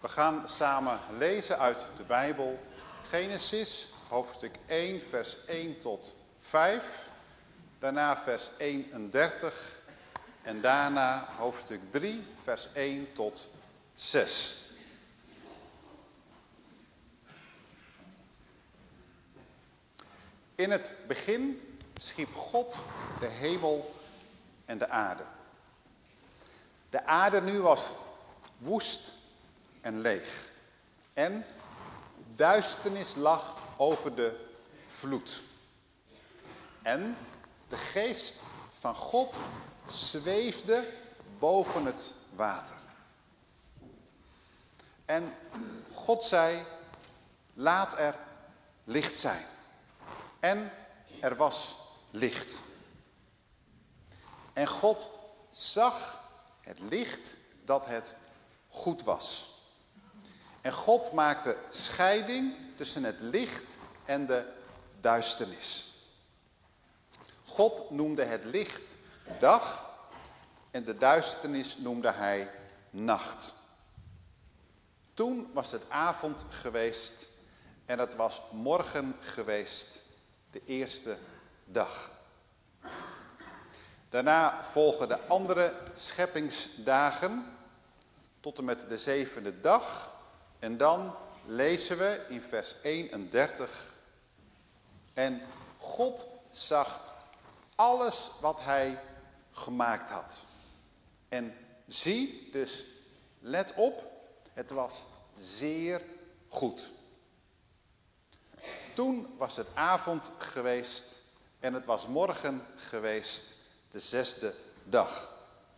We gaan samen lezen uit de Bijbel. Genesis, hoofdstuk 1, vers 1 tot 5. Daarna vers 31. En daarna hoofdstuk 3, vers 1 tot 6. In het begin schiep God de hemel en de aarde. De aarde nu was woest en leeg. En duisternis lag over de vloed. En de geest van God zweefde boven het water. En God zei, laat er licht zijn. En er was licht. En God zag het licht dat het goed was. En God maakte scheiding tussen het licht en de duisternis. God noemde het licht dag en de duisternis noemde hij nacht. Toen was het avond geweest en het was morgen geweest, de eerste dag. Daarna volgen de andere scheppingsdagen tot en met de zevende dag. En dan lezen we in vers 31. En God zag alles wat hij gemaakt had. En zie, dus let op, het was zeer goed. Toen was het avond geweest en het was morgen geweest, de zesde dag.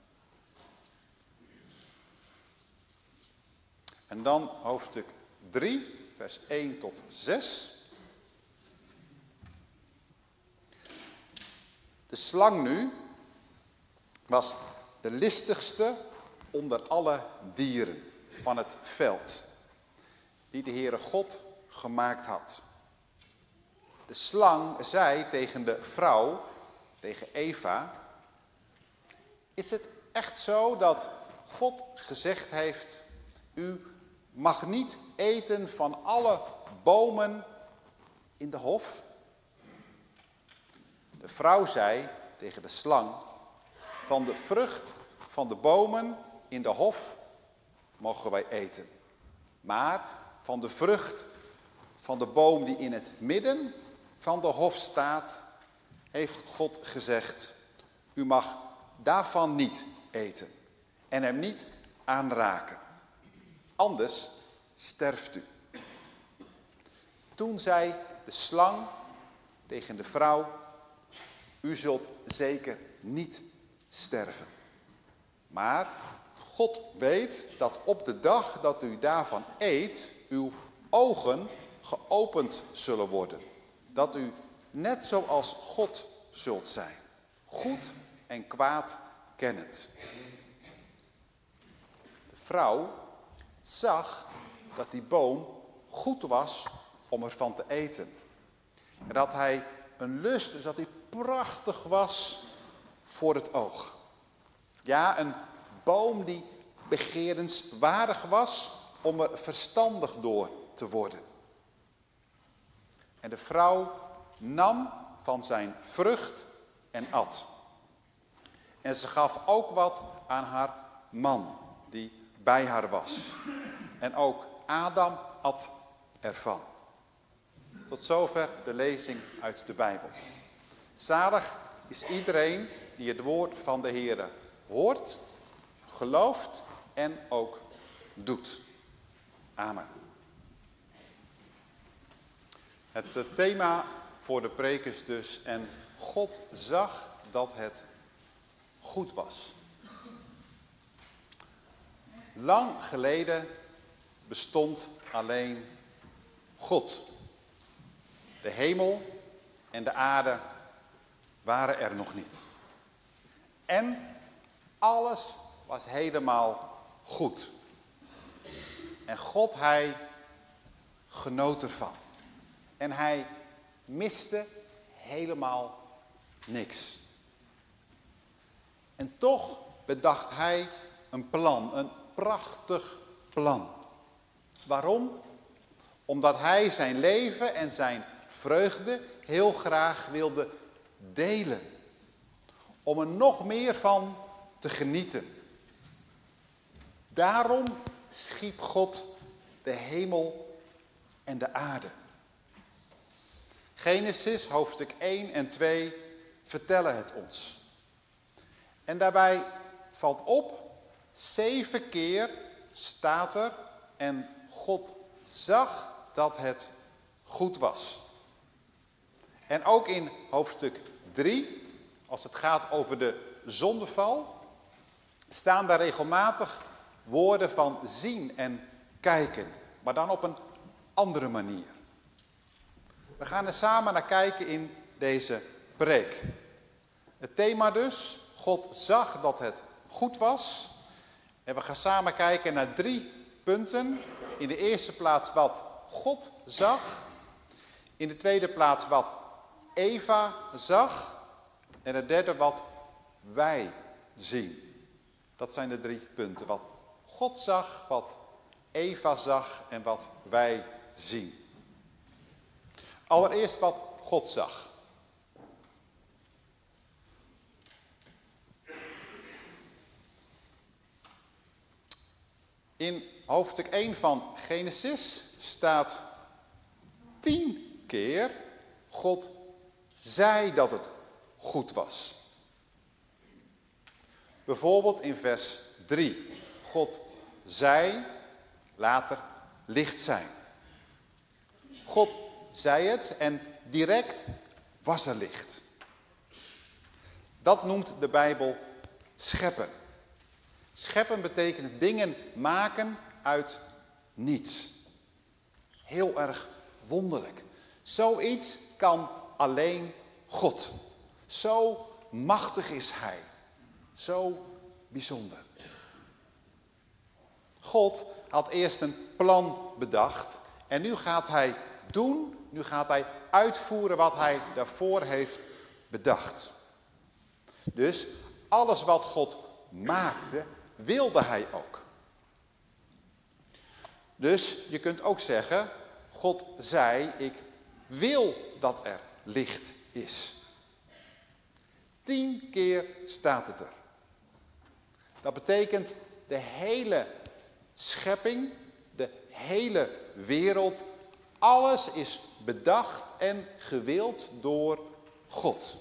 En dan hoofdstuk 3, vers 1 tot 6. De slang nu was de listigste onder alle dieren van het veld, die de Heere God gemaakt had. De slang zei tegen de vrouw, tegen Eva, is het echt zo dat God gezegd heeft, u mag niet eten van alle bomen in de hof? De vrouw zei tegen de slang, van de vrucht van de bomen in de hof mogen wij eten. Maar van de vrucht van de boom die in het midden van de hof staat, heeft God gezegd, u mag daarvan niet eten en hem niet aanraken. Anders sterft u. Toen zei de slang tegen de vrouw, u zult zeker niet sterven. Maar God weet dat op de dag dat u daarvan eet, uw ogen geopend zullen worden. Dat u net zoals God zult zijn. Goed en kwaad kennend. De vrouw zag dat die boom goed was om ervan te eten. En dat hij een lust, dus dat hij prachtig was voor het oog. Ja, een boom die begerenswaardig was om er verstandig door te worden. En de vrouw nam van zijn vrucht en at. En ze gaf ook wat aan haar man die bij haar was. En ook Adam at ervan. Tot zover de lezing uit de Bijbel. Zalig is iedereen die het woord van de Heere hoort, gelooft en ook doet. Amen. Het thema voor de preek is dus, en God zag dat het goed was. Lang geleden bestond alleen God. De hemel en de aarde waren er nog niet. En alles was helemaal goed. En God, hij genoot ervan. En hij miste helemaal niks. En toch bedacht hij een plan, een prachtig plan. Waarom? Omdat hij zijn leven en zijn vreugde heel graag wilde delen. Om er nog meer van te genieten. Daarom schiep God de hemel en de aarde. Genesis hoofdstuk 1 en 2 vertellen het ons. En daarbij valt op, 7 keer staat er en God zag dat het goed was. En ook in hoofdstuk 3, als het gaat over de zondeval, staan daar regelmatig woorden van zien en kijken, maar dan op een andere manier. We gaan er samen naar kijken in deze preek. Het thema dus, God zag dat het goed was. En we gaan samen kijken naar 3 punten. In de eerste plaats wat God zag. In de tweede plaats wat Eva zag. En het derde wat wij zien. Dat zijn de 3 punten. Wat God zag, wat Eva zag en wat wij zien. Allereerst wat God zag. In hoofdstuk 1 van Genesis staat 10 keer God zei dat het goed was. Bijvoorbeeld in vers 3. God zei, later licht zijn. God zei het en direct was er licht. Dat noemt de Bijbel scheppen. Scheppen betekent dingen maken uit niets. Heel erg wonderlijk. Zoiets kan alleen God. Zo machtig is Hij. Zo bijzonder. God had eerst een plan bedacht en nu gaat Hij doen, nu gaat Hij uitvoeren wat Hij daarvoor heeft bedacht. Dus alles wat God maakte, wilde Hij ook. Dus je kunt ook zeggen, God zei, ik wil dat er licht is. 10 keer staat het er. Dat betekent de hele schepping, de hele wereld, alles is bedacht en gewild door God.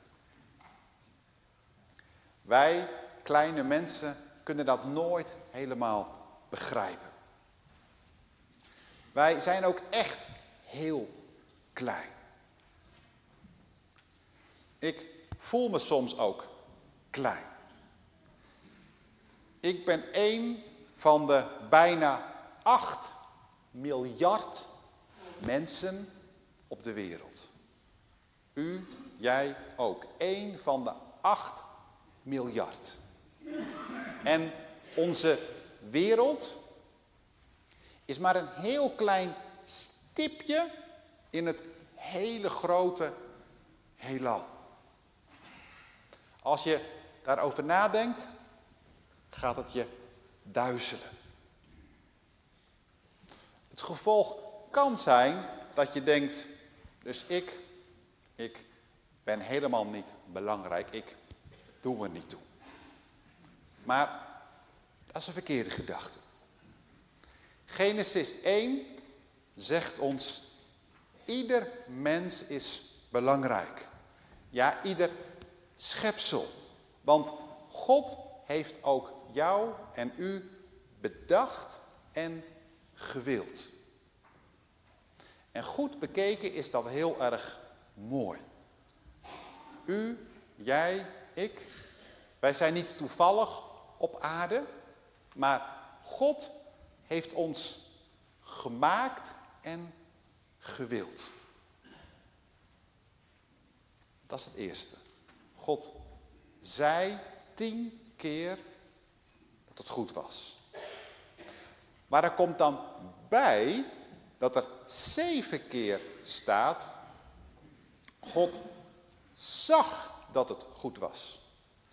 Wij, kleine mensen, kunnen dat nooit helemaal begrijpen. Wij zijn ook echt heel klein. Ik voel me soms ook klein. Ik ben één van de bijna 8 miljard mensen op de wereld. U, jij ook. 1 van de 8 miljard. En onze wereld is maar een heel klein stipje in het hele grote heelal. Als je daarover nadenkt, gaat het je duizelen. Het gevolg kan zijn dat je denkt, dus ik ben helemaal niet belangrijk, ik doe er niet toe. Maar dat is een verkeerde gedachte. Genesis 1 zegt ons, ieder mens is belangrijk. Ja, ieder schepsel. Want God heeft ook jou en u bedacht en gewild. En goed bekeken is dat heel erg mooi. U, jij, ik, wij zijn niet toevallig op aarde, maar God heeft ons gemaakt en gewild. Dat is het eerste. God zei 10 keer dat het goed was. Maar er komt dan bij dat er 7 keer staat, God zag dat het goed was.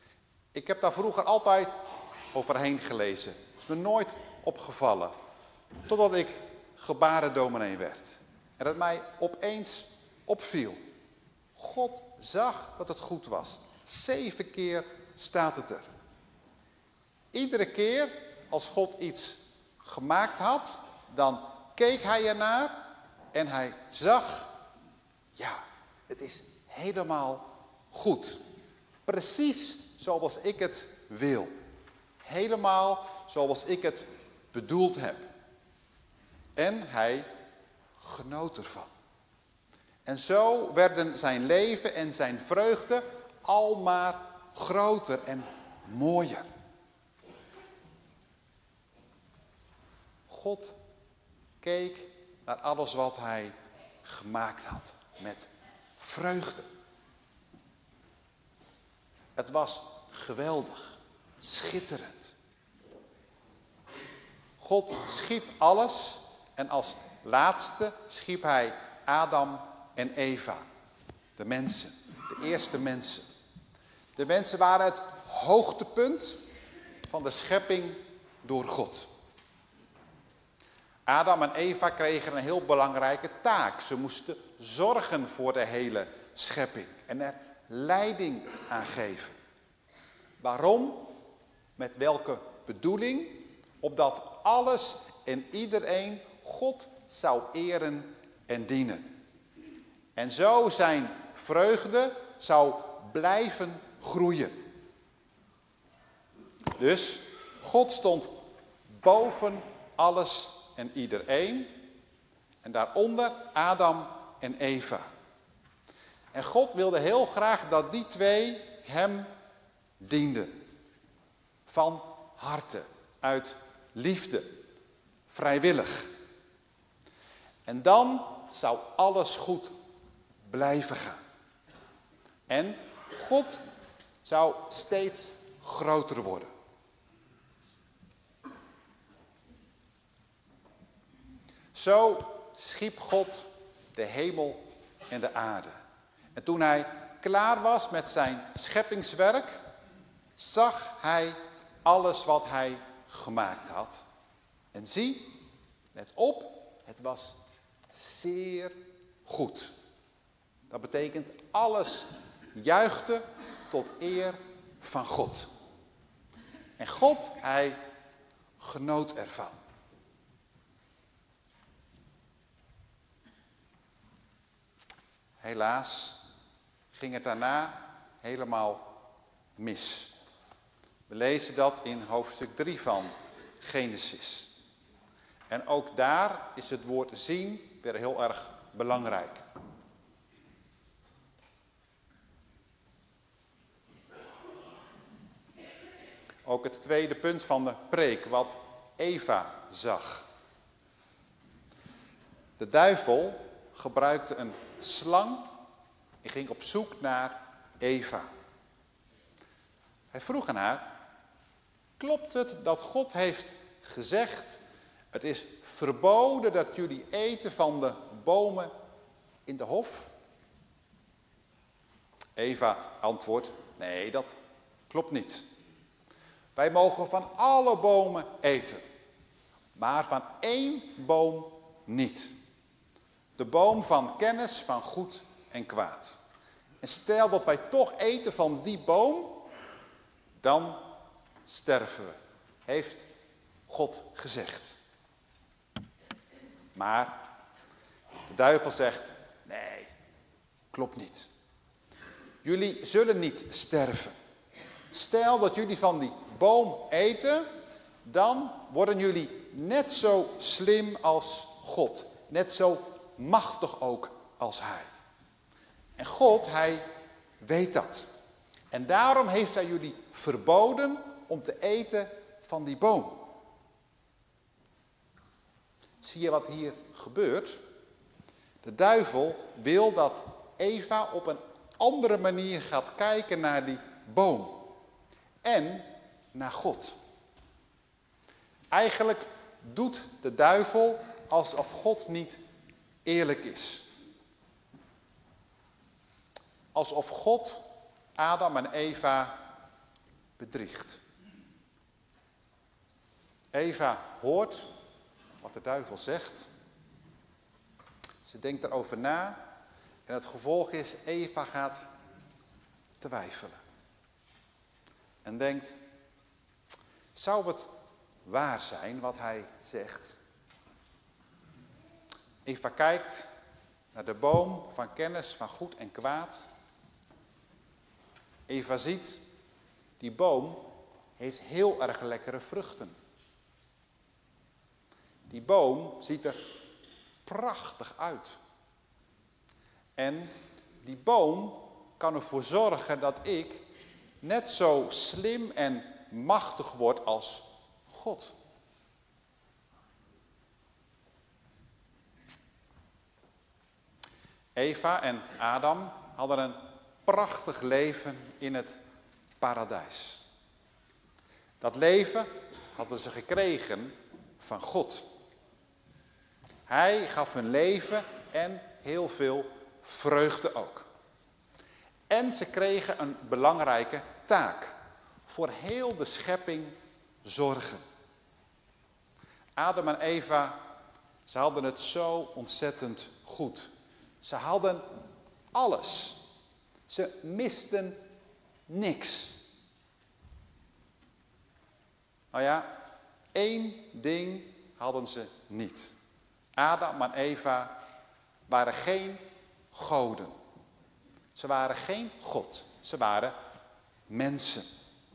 Ik heb daar vroeger altijd overheen gelezen. Het is me nooit opgevallen. Totdat ik gebarendominee werd. En dat mij opeens opviel. God zag dat het goed was. 7 keer staat het er. Iedere keer als God iets gemaakt had, dan keek hij ernaar en hij zag, ja, het is helemaal goed. Precies zoals ik het wil. Helemaal zoals ik het bedoeld heb. En hij genoot ervan. En zo werden zijn leven en zijn vreugde al maar groter en mooier. God keek naar alles wat hij gemaakt had met vreugde. Het was geweldig, schitterend. God schiep alles en als laatste schiep hij Adam en Eva. De mensen, de eerste mensen. De mensen waren het hoogtepunt van de schepping door God. Adam en Eva kregen een heel belangrijke taak. Ze moesten zorgen voor de hele schepping en er leiding aan geven. Waarom? Met welke bedoeling? Opdat alles en iedereen God zou eren en dienen. En zo zijn vreugde zou blijven groeien. Dus God stond boven alles en iedereen. En daaronder Adam en Eva. En God wilde heel graag dat die twee hem dienden. Van harte, uit liefde, vrijwillig. En dan zou alles goed blijven gaan. En God zou steeds groter worden. Zo schiep God de hemel en de aarde. En toen hij klaar was met zijn scheppingswerk, zag hij alles wat hij gemaakt had. En zie, let op, het was zeer goed. Dat betekent alles juichte tot eer van God. En God, hij genoot ervan. Helaas ging het daarna helemaal mis. We lezen dat in hoofdstuk 3 van Genesis. En ook daar is het woord zien weer heel erg belangrijk. Ook het tweede punt van de preek, wat Eva zag. De duivel gebruikte een slang en ging op zoek naar Eva. Hij vroeg aan haar, klopt het dat God heeft gezegd, het is verboden dat jullie eten van de bomen in de hof? Eva antwoordt, nee, dat klopt niet. Wij mogen van alle bomen eten, maar van 1 boom niet. De boom van kennis van goed en kwaad. En stel dat wij toch eten van die boom, dan sterven we, heeft God gezegd. Maar de duivel zegt, nee, klopt niet. Jullie zullen niet sterven. Stel dat jullie van die boom eten, dan worden jullie net zo slim als God. Net zo machtig ook als hij. En God, hij weet dat. En daarom heeft hij jullie verboden om te eten van die boom. Zie je wat hier gebeurt? De duivel wil dat Eva op een andere manier gaat kijken naar die boom. En naar God. Eigenlijk doet de duivel alsof God niet eerlijk is. Alsof God Adam en Eva bedriegt. Eva hoort wat de duivel zegt. Ze denkt erover na en het gevolg is, Eva gaat twijfelen. En denkt, zou het waar zijn wat hij zegt? Eva kijkt naar de boom van kennis van goed en kwaad. Eva ziet, die boom heeft heel erg lekkere vruchten. Die boom ziet er prachtig uit. En die boom kan ervoor zorgen dat ik net zo slim en machtig word als God. Eva en Adam hadden een prachtig leven in het paradijs. Dat leven hadden ze gekregen van God. Hij gaf hun leven en heel veel vreugde ook. En ze kregen een belangrijke taak. Voor heel de schepping zorgen. Adam en Eva, ze hadden het zo ontzettend goed. Ze hadden alles. Ze misten niks. Nou ja, 1 ding hadden ze niet. Adam en Eva waren geen goden. Ze waren geen God. Ze waren mensen.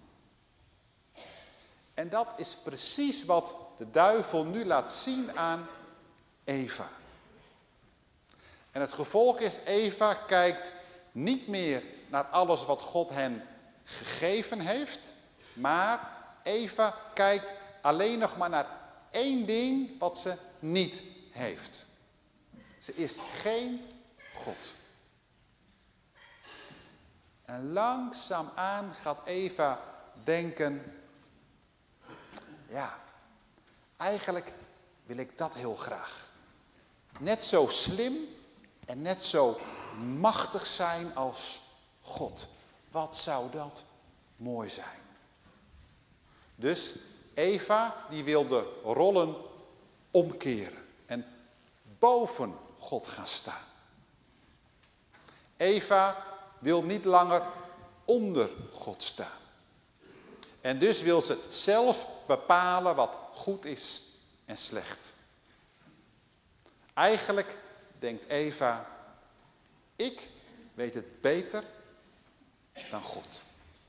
En dat is precies wat de duivel nu laat zien aan Eva. En het gevolg is, Eva kijkt niet meer naar alles wat God hen gegeven heeft, maar Eva kijkt alleen nog maar naar 1 ding wat ze niet heeft. Ze is geen God. En langzaamaan gaat Eva denken, ja, eigenlijk wil ik dat heel graag. Net zo slim en net zo machtig zijn als God. Wat zou dat mooi zijn. Dus Eva die wil de rollen omkeren en boven God gaan staan. Eva wil niet langer onder God staan. En dus wil ze zelf bepalen wat goed is en slecht. Eigenlijk denkt Eva, ik weet het beter dan God.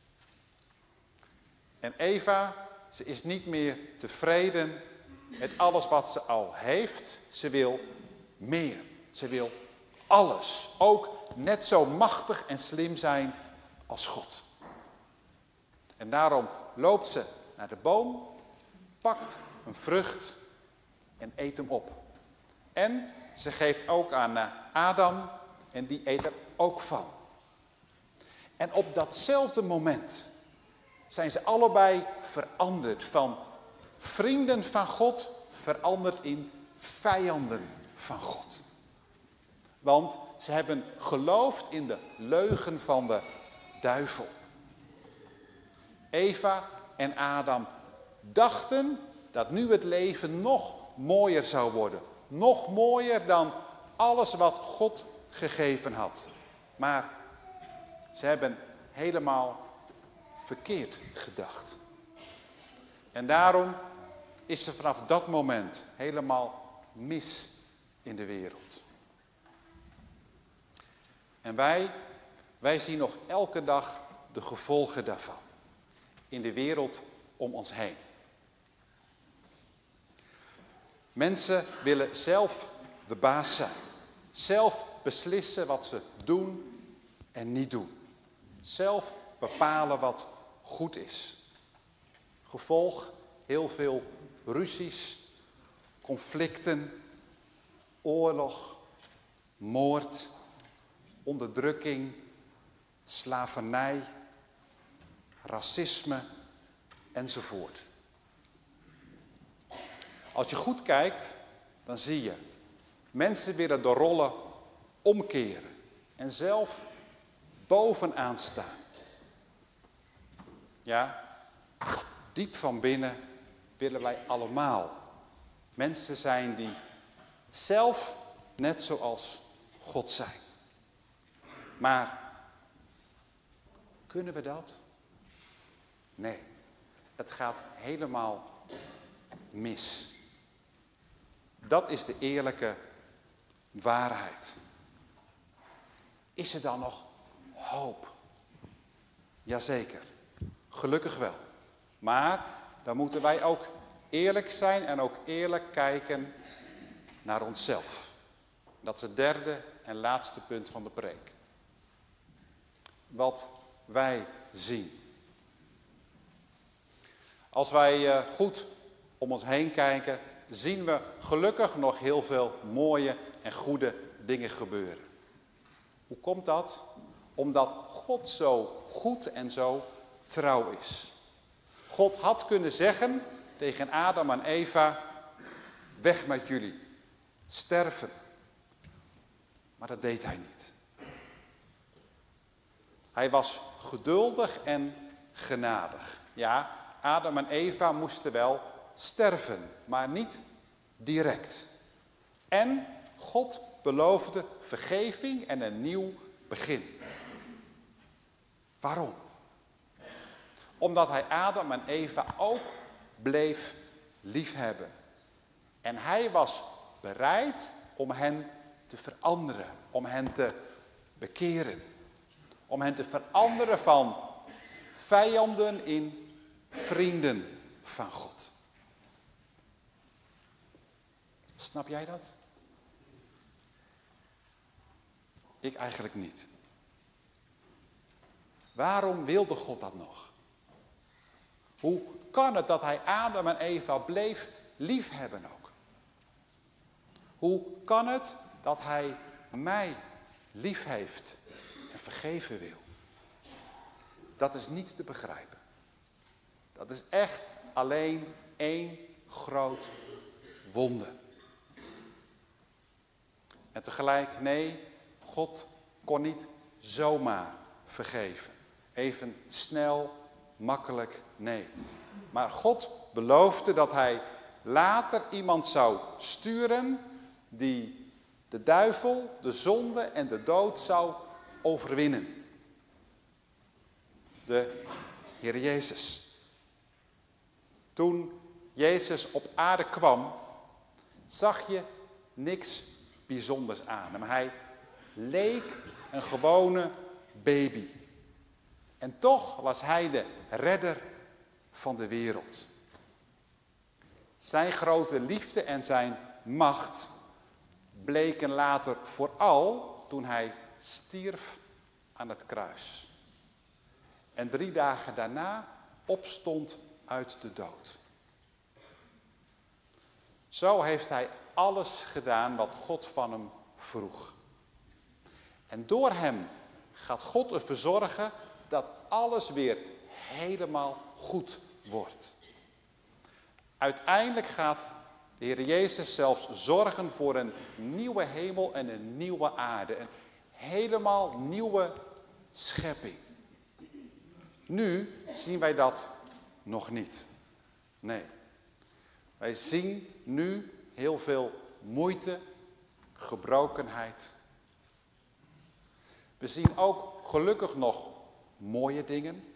En Eva, ze is niet meer tevreden met alles wat ze al heeft. Ze wil meer. Ze wil alles. Ook net zo machtig en slim zijn als God. En daarom loopt ze naar de boom, pakt een vrucht en eet hem op. En ze geeft ook aan Adam en die eet er ook van. En op datzelfde moment zijn ze allebei veranderd van vrienden van God, veranderd in vijanden van God. Want ze hebben geloofd in de leugen van de duivel. Eva en Adam dachten dat nu het leven nog mooier zou worden. Nog mooier dan alles wat God gegeven had. Maar ze hebben helemaal verkeerd gedacht. En daarom is er vanaf dat moment helemaal mis in de wereld. En wij zien nog elke dag de gevolgen daarvan. In de wereld om ons heen. Mensen willen zelf de baas zijn. Zelf beslissen wat ze doen en niet doen. Zelf bepalen wat goed is. Gevolg heel veel ruzies, conflicten, oorlog, moord, onderdrukking, slavernij, racisme enzovoort. Als je goed kijkt, dan zie je, mensen willen de rollen omkeren en zelf bovenaan staan. Ja, diep van binnen willen wij allemaal mensen zijn die zelf net zoals God zijn. Maar kunnen we dat? Nee, het gaat helemaal mis. Dat is de eerlijke waarheid. Is er dan nog hoop? Jazeker, gelukkig wel. Maar dan moeten wij ook eerlijk zijn en ook eerlijk kijken naar onszelf. Dat is het derde en laatste punt van de preek. Wat wij zien. Als wij goed om ons heen kijken, zien we gelukkig nog heel veel mooie en goede dingen gebeuren. Hoe komt dat? Omdat God zo goed en zo trouw is. God had kunnen zeggen tegen Adam en Eva, weg met jullie, sterven. Maar dat deed hij niet. Hij was geduldig en genadig. Ja, Adam en Eva moesten wel sterven, maar niet direct. En God beloofde vergeving en een nieuw begin. Waarom? Omdat hij Adam en Eva ook bleef liefhebben. En hij was bereid om hen te veranderen, om hen te bekeren. Om hen te veranderen van vijanden in vrienden van God. Snap jij dat? Ik eigenlijk niet. Waarom wilde God dat nog? Hoe kan het dat hij Adam en Eva bleef liefhebben ook? Hoe kan het dat hij mij lief heeft en vergeven wil? Dat is niet te begrijpen. Dat is echt alleen één groot wonder. En tegelijk, nee, God kon niet zomaar vergeven. Even snel, makkelijk, nee. Maar God beloofde dat hij later iemand zou sturen die de duivel, de zonde en de dood zou overwinnen. De Heer Jezus. Toen Jezus op aarde kwam, zag je niks bijzonders aan hem. Hij leek een gewone baby. En toch was hij de redder van de wereld. Zijn grote liefde en zijn macht bleken later vooral toen hij stierf aan het kruis. En 3 dagen daarna opstond uit de dood. Zo heeft hij alles gedaan wat God van hem vroeg. En door hem gaat God ervoor zorgen dat alles weer helemaal goed wordt. Uiteindelijk gaat de Heer Jezus zelfs zorgen voor een nieuwe hemel en een nieuwe aarde. Een helemaal nieuwe schepping. Nu zien wij dat nog niet. Nee. Wij zien nu heel veel moeite, gebrokenheid. We zien ook gelukkig nog mooie dingen.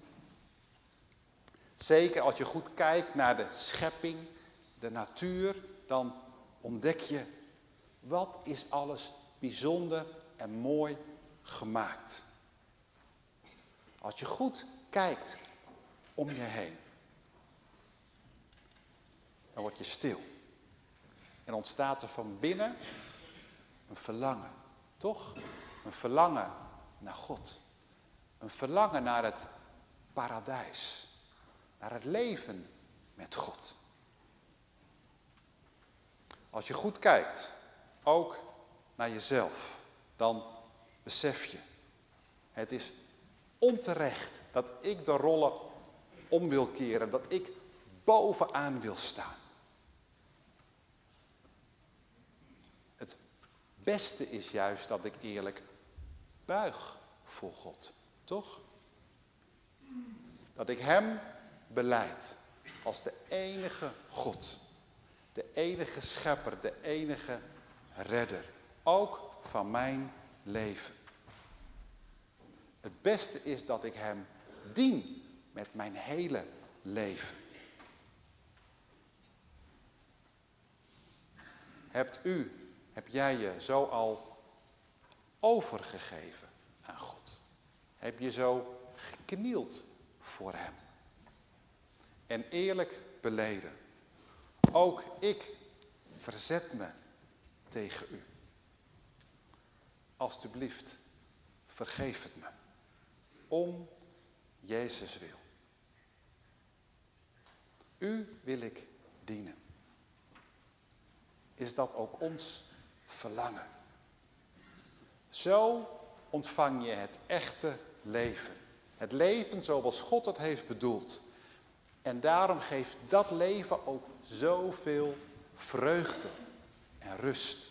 Zeker als je goed kijkt naar de schepping, de natuur, dan ontdek je wat is alles bijzonder en mooi gemaakt. Als je goed kijkt om je heen, dan word je stil. En ontstaat er van binnen een verlangen, toch? Een verlangen naar God. Een verlangen naar het paradijs. Naar het leven met God. Als je goed kijkt, ook naar jezelf, dan besef je, het is onterecht dat ik de rollen om wil keren, dat ik bovenaan wil staan. Het beste is juist dat ik eerlijk buig voor God, toch? Dat ik hem belijd als de enige God. De enige schepper, de enige redder. Ook van mijn leven. Het beste is dat ik hem dien met mijn hele leven. Heb jij je zo al overgegeven aan God? Heb je zo geknield voor hem? En eerlijk beleden. Ook ik verzet me tegen u. Alsjeblieft, vergeef het me. Om Jezus wil. U wil ik dienen. Is dat ook ons verlangen? Zo ontvang je het echte leven. Het leven zoals God het heeft bedoeld. En daarom geeft dat leven ook zoveel vreugde en rust.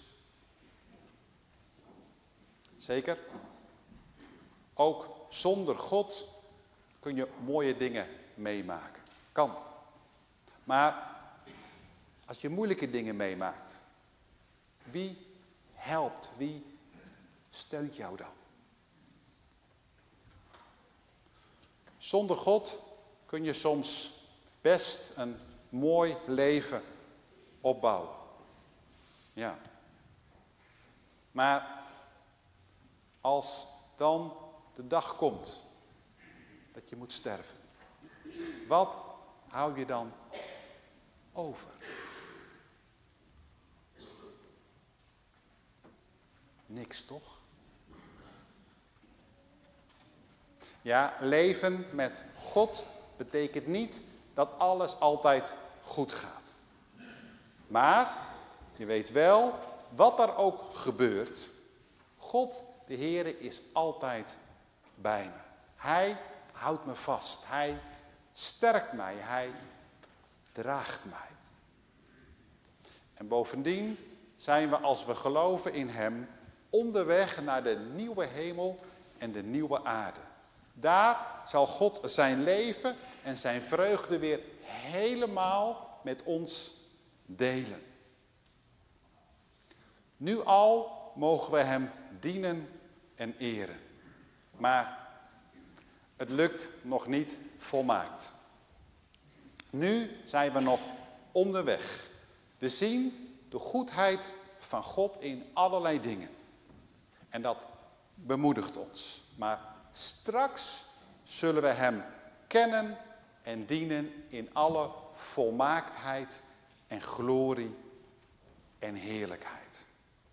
Zeker? Ook zonder God kun je mooie dingen meemaken. Kan. Maar als je moeilijke dingen meemaakt, wie helpt, wie steunt jou dan? Zonder God kun je soms best een mooi leven opbouwen. Ja. Maar als dan de dag komt dat je moet sterven, wat hou je dan over? Niks, toch? Ja, leven met God betekent niet dat alles altijd goed gaat. Maar je weet wel, wat er ook gebeurt, God, de Heere, is altijd bij me. Hij houdt me vast. Hij sterkt mij. Hij draagt mij. En bovendien zijn we, als we geloven in hem, onderweg naar de nieuwe hemel en de nieuwe aarde. Daar zal God zijn leven en zijn vreugde weer helemaal met ons delen. Nu al mogen we hem dienen en eren. Maar het lukt nog niet volmaakt. Nu zijn we nog onderweg. We zien de goedheid van God in allerlei dingen. En dat bemoedigt ons. Maar straks zullen we hem kennen en dienen in alle volmaaktheid en glorie en heerlijkheid.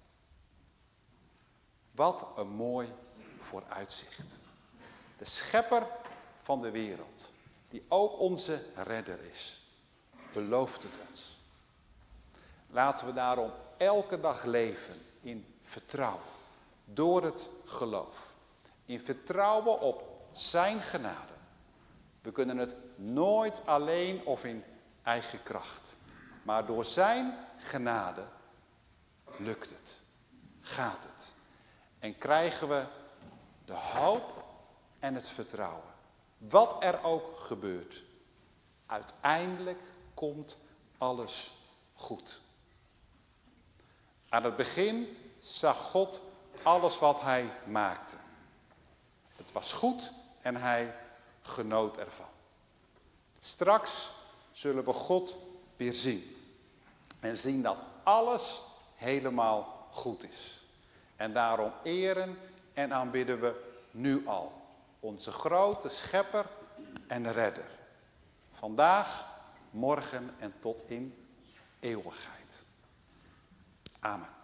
Wat een mooi vooruitzicht. De schepper van de wereld, die ook onze redder is, belooft het ons. Laten we daarom elke dag leven in vertrouwen, door het geloof. In vertrouwen op zijn genade. We kunnen het nooit alleen of in eigen kracht. Maar door zijn genade lukt het, gaat het. En krijgen we de hoop en het vertrouwen. Wat er ook gebeurt. Uiteindelijk komt alles goed. Aan het begin zag God alles wat hij maakte. Het was goed en hij genoot ervan. Straks zullen we God weer zien. En zien dat alles helemaal goed is. En daarom eren en aanbidden we nu al onze grote schepper en redder. Vandaag, morgen en tot in eeuwigheid. Amen.